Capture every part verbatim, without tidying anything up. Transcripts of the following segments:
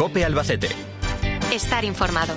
COPE Albacete. Estar informado.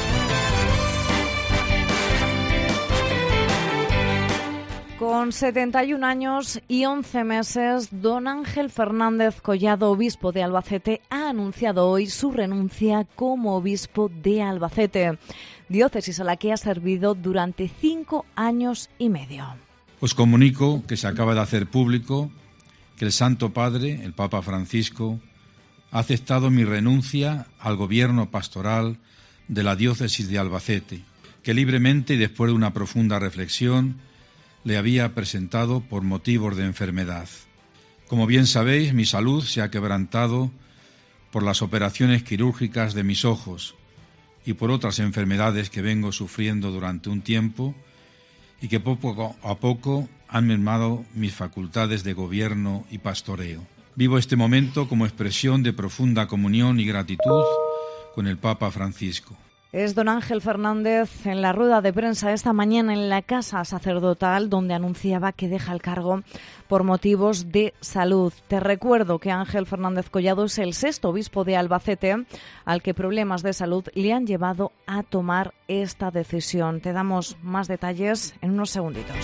Con setenta y un años y once meses, don Ángel Fernández Collado, obispo de Albacete, ha anunciado hoy su renuncia como obispo de Albacete, diócesis a la que ha servido durante cinco años y medio. Os comunico que se acaba de hacer público que el Santo Padre, el Papa Francisco, ha aceptado mi renuncia al gobierno pastoral de la diócesis de Albacete, que libremente y después de una profunda reflexión le había presentado por motivos de enfermedad. Como bien sabéis, mi salud se ha quebrantado por las operaciones quirúrgicas de mis ojos y por otras enfermedades que vengo sufriendo durante un tiempo y que poco a poco han mermado mis facultades de gobierno y pastoreo. Vivo este momento como expresión de profunda comunión y gratitud con el Papa Francisco. Es don Ángel Fernández en la rueda de prensa esta mañana en la Casa Sacerdotal, donde anunciaba que deja el cargo por motivos de salud. Te recuerdo que Ángel Fernández Collado es el sexto obispo de Albacete, al que problemas de salud le han llevado a tomar esta decisión. Te damos más detalles en unos segunditos.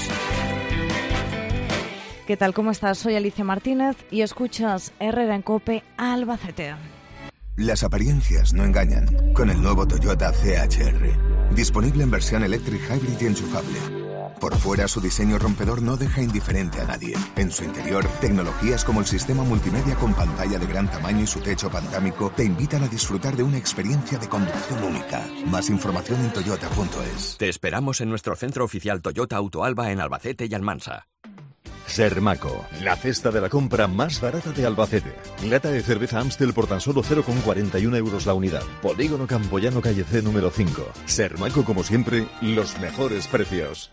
¿Qué tal? ¿Cómo estás? Soy Alicia Martínez y escuchas Herrera en COPE Albacete. Las apariencias no engañan. Con el nuevo Toyota C H R. Disponible en versión Electric Hybrid y enchufable. Por fuera, su diseño rompedor no deja indiferente a nadie. En su interior, tecnologías como el sistema multimedia con pantalla de gran tamaño y su techo pantámico te invitan a disfrutar de una experiencia de conducción única. Más información en toyota punto es. Te esperamos en nuestro centro oficial Toyota Auto Alba en Albacete y Almansa. Sermaco, la cesta de la compra más barata de Albacete. Lata de cerveza Amstel por tan solo cero coma cuarenta y uno euros la unidad. Polígono Campoyano, calle C número cinco. Sermaco, como siempre, los mejores precios.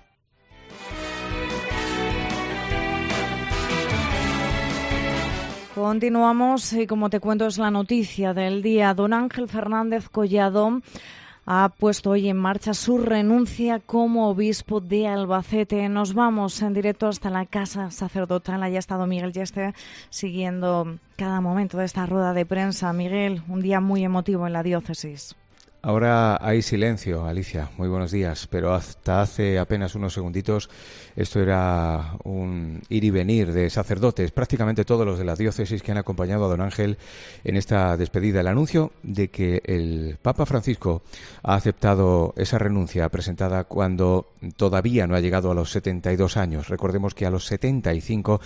Continuamos y como te cuento es la noticia del día. Don Ángel Fernández Collado ha puesto hoy en marcha su renuncia como obispo de Albacete. Nos vamos en directo hasta la Casa Sacerdotal. Allá ha estado Miguel Yeste siguiendo cada momento de esta rueda de prensa. Miguel, un día muy emotivo en la diócesis. Ahora hay silencio, Alicia. Muy buenos días. Pero hasta hace apenas unos segunditos esto era un ir y venir de sacerdotes, prácticamente todos los de la diócesis que han acompañado a don Ángel en esta despedida. El anuncio de que el Papa Francisco ha aceptado esa renuncia presentada cuando todavía no ha llegado a los setenta y dos años. Recordemos que a los setenta y cinco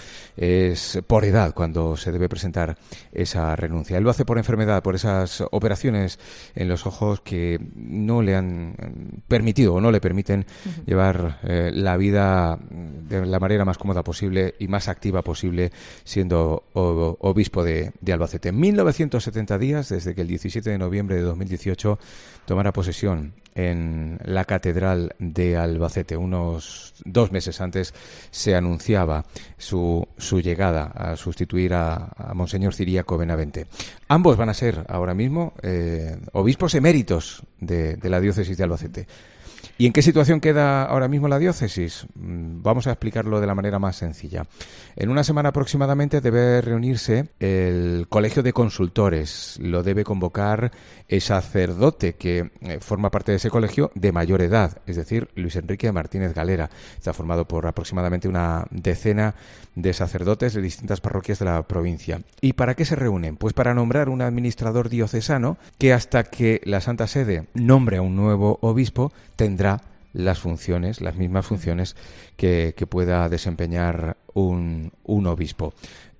es por edad cuando se debe presentar esa renuncia. Él lo hace por enfermedad, por esas operaciones en los ojos que no le han permitido o no le permiten uh-huh. llevar eh, la vida de la manera más cómoda posible y más activa posible siendo o, obispo de, de Albacete. mil novecientos setenta días desde que el diecisiete de noviembre de dos mil dieciocho tomara posesión en la Catedral de Albacete. Unos dos meses antes se anunciaba su, su llegada a sustituir a, a Monseñor Ciríaco Benavente. Ambos van a ser ahora mismo eh, obispos eméritos de, de la diócesis de Albacete. ¿Y en qué situación queda ahora mismo la diócesis? Vamos a explicarlo de la manera más sencilla. En una semana aproximadamente debe reunirse el Colegio de Consultores. Lo debe convocar el sacerdote que forma parte de ese colegio de mayor edad, es decir, Luis Enrique Martínez Galera. Está formado por aproximadamente una decena de sacerdotes de distintas parroquias de la provincia. ¿Y para qué se reúnen? Pues para nombrar un administrador diocesano que hasta que la Santa Sede nombre a un nuevo obispo tendrá las funciones, las mismas funciones que, que pueda desempeñar un, un obispo.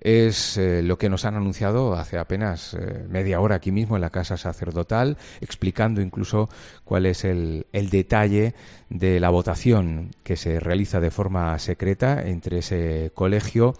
Es eh, lo que nos han anunciado hace apenas eh, media hora aquí mismo en la Casa Sacerdotal, explicando incluso cuál es el, el detalle de la votación que se realiza de forma secreta entre ese colegio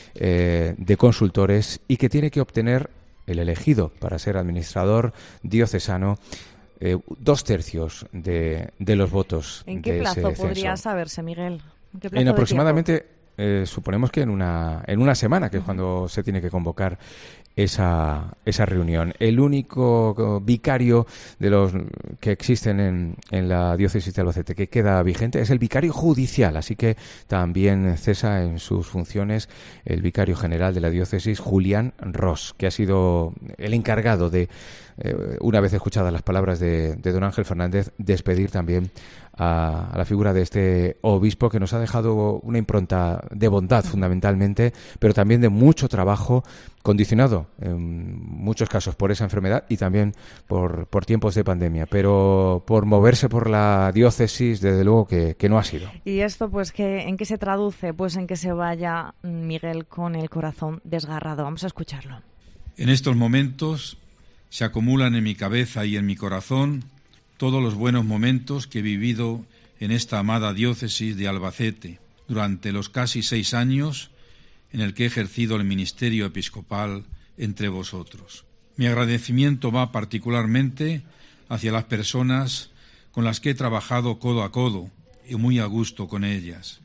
eh, de consultores y que tiene que obtener el elegido para ser administrador diocesano Eh, dos tercios de, de los votos. ¿En qué de plazo ese podría censo. saberse, Miguel? ¿En qué plazo En de aproximadamente, tiempo? eh, suponemos que en una en una semana, que es cuando se tiene que convocar esa, esa reunión. El único vicario de los que existen en, en la diócesis de Albacete que queda vigente es el vicario judicial, así que también cesa en sus funciones el vicario general de la diócesis, Julián Ros, que ha sido el encargado de, eh, una vez escuchadas las palabras de, de don Ángel Fernández, despedir también a, a la figura de este obispo que nos ha dejado una impronta de bondad fundamentalmente, pero también de mucho trabajo, condicionado en muchos casos por esa enfermedad y también por, por tiempos de pandemia, pero por moverse por la diócesis, desde luego que, que no ha sido. ¿Y esto pues que en qué se traduce? Pues en que se vaya Miguel con el corazón desgarrado. Vamos a escucharlo. En estos momentos se acumulan en mi cabeza y en mi corazón todos los buenos momentos que he vivido en esta amada diócesis de Albacete durante los casi seis años en el que he ejercido el ministerio episcopal entre vosotros. Mi agradecimiento va particularmente hacia las personas con las que he trabajado codo a codo y muy a gusto con ellas.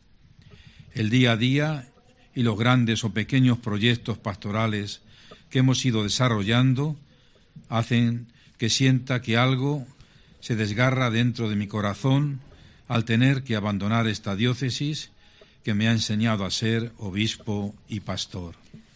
El día a día y los grandes o pequeños proyectos pastorales que hemos ido desarrollando hacen que sienta que algo se desgarra dentro de mi corazón al tener que abandonar esta diócesis que me ha enseñado a ser obispo y pastor.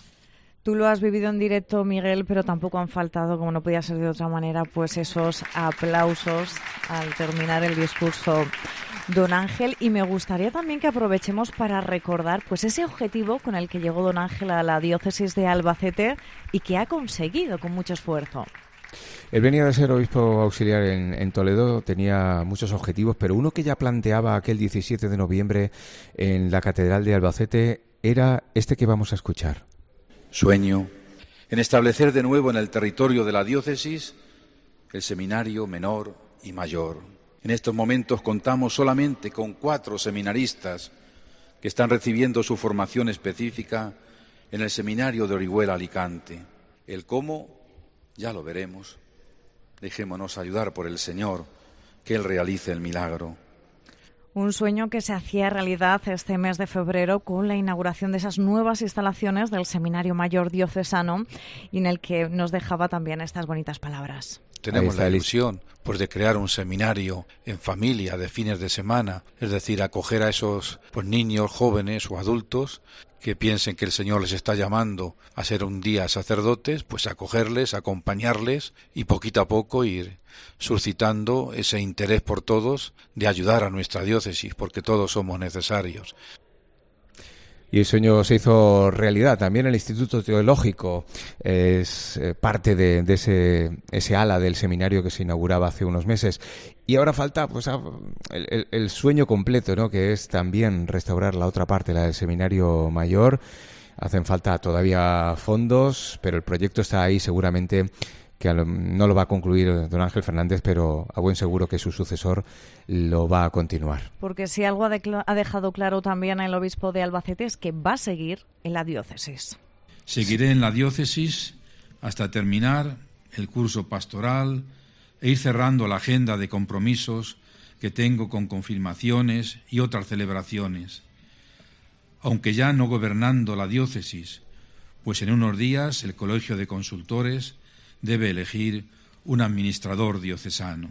Tú lo has vivido en directo, Miguel, pero tampoco han faltado, como no podía ser de otra manera, pues esos aplausos al terminar el discurso don Ángel. Y me gustaría también que aprovechemos para recordar pues ese objetivo con el que llegó don Ángel a la diócesis de Albacete y que ha conseguido con mucho esfuerzo. Él venía de ser obispo auxiliar en, en Toledo, tenía muchos objetivos, pero uno que ya planteaba aquel diecisiete de noviembre en la Catedral de Albacete era este que vamos a escuchar. Sueño en establecer de nuevo en el territorio de la diócesis el seminario menor y mayor. En estos momentos contamos solamente con cuatro seminaristas que están recibiendo su formación específica en el seminario de Orihuela, Alicante. El cómo ya lo veremos. Dejémonos ayudar por el Señor, que Él realice el milagro. Un sueño que se hacía realidad este mes de febrero con la inauguración de esas nuevas instalaciones del Seminario Mayor Diocesano y en el que nos dejaba también estas bonitas palabras. Tenemos la ilusión pues, de crear un seminario en familia de fines de semana, es decir, acoger a esos pues, niños, jóvenes o adultos que piensen que el Señor les está llamando a ser un día sacerdotes, pues acogerles, acompañarles y poquito a poco ir suscitando ese interés por todos de ayudar a nuestra diócesis, porque todos somos necesarios. Y el sueño se hizo realidad. También el Instituto Teológico es parte de, de ese, ese ala del seminario que se inauguraba hace unos meses. Y ahora falta pues el, el, el sueño completo, ¿no? Que es también restaurar la otra parte, la del Seminario Mayor. Hacen falta todavía fondos, pero el proyecto está ahí seguramente, que no lo va a concluir don Ángel Fernández, pero a buen seguro que su sucesor lo va a continuar. Porque si algo ha, de- ha dejado claro también el obispo de Albacete es que va a seguir en la diócesis. Seguiré en la diócesis hasta terminar el curso pastoral e ir cerrando la agenda de compromisos que tengo con confirmaciones y otras celebraciones, aunque ya no gobernando la diócesis, pues en unos días el Colegio de Consultores debe elegir un administrador diocesano.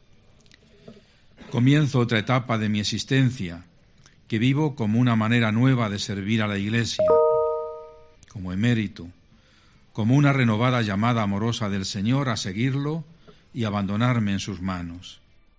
Comienzo otra etapa de mi existencia, que vivo como una manera nueva de servir a la Iglesia, como emérito, como una renovada llamada amorosa del Señor a seguirlo y abandonarme en sus manos.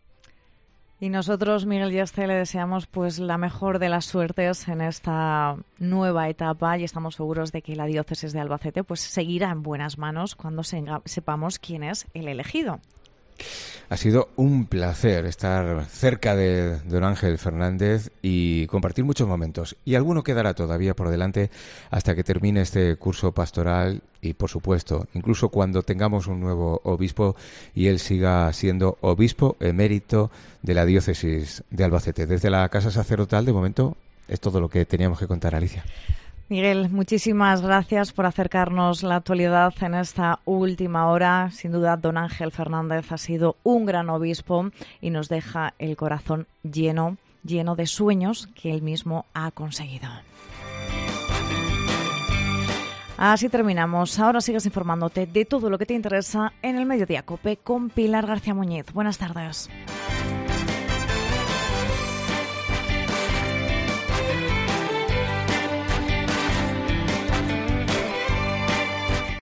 Y nosotros, Miguel y Esther, le deseamos pues la mejor de las suertes en esta nueva etapa y estamos seguros de que la diócesis de Albacete pues seguirá en buenas manos cuando sepamos quién es el elegido. Ha sido un placer estar cerca de don Ángel Fernández y compartir muchos momentos. Y alguno quedará todavía por delante hasta que termine este curso pastoral y, por supuesto, incluso cuando tengamos un nuevo obispo y él siga siendo obispo emérito de la diócesis de Albacete. Desde la Casa Sacerdotal, de momento, es todo lo que teníamos que contar, Alicia. Miguel, muchísimas gracias por acercarnos la actualidad en esta última hora. Sin duda, don Ángel Fernández ha sido un gran obispo y nos deja el corazón lleno, lleno de sueños que él mismo ha conseguido. Así terminamos. Ahora sigues informándote de todo lo que te interesa en el Mediodía COPE con Pilar García Muñiz. Buenas tardes.